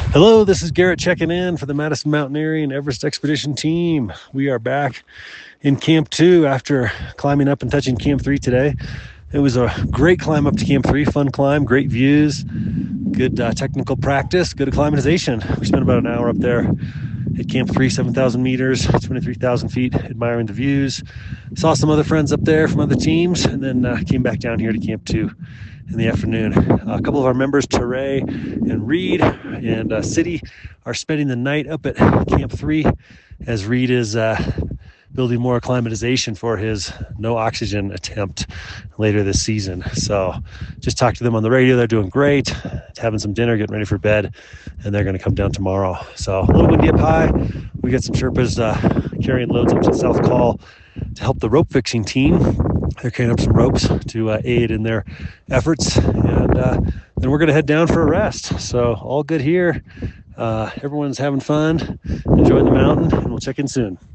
Hello, this is Garrett checking in for the Madison Mountaineering Everest Expedition team. We are back in Camp 2 after climbing up and touching Camp 3 today. It was a great climb up to Camp 3, fun climb, great views, good technical practice, good acclimatization. We spent about an hour up there at Camp 3, 7,000 meters, 23,000 feet, admiring the views. Saw some other friends up there from other teams, and then came back down here to Camp 2 in the afternoon. A couple of our members, Teray and Reed and City, are spending the night up at Camp 3 as Reed is building more acclimatization for his no oxygen attempt later this season. So just talked to them on the radio. They're doing great, having some dinner, getting ready for bed, and they're going to come down tomorrow. So a little windy up high. We got some Sherpas carrying loads up to South Col to help the rope fixing team. They're carrying up some ropes to aid in their efforts, and then we're going to head down for a rest. So all good here. Everyone's having fun, enjoying the mountain, and we'll check in soon.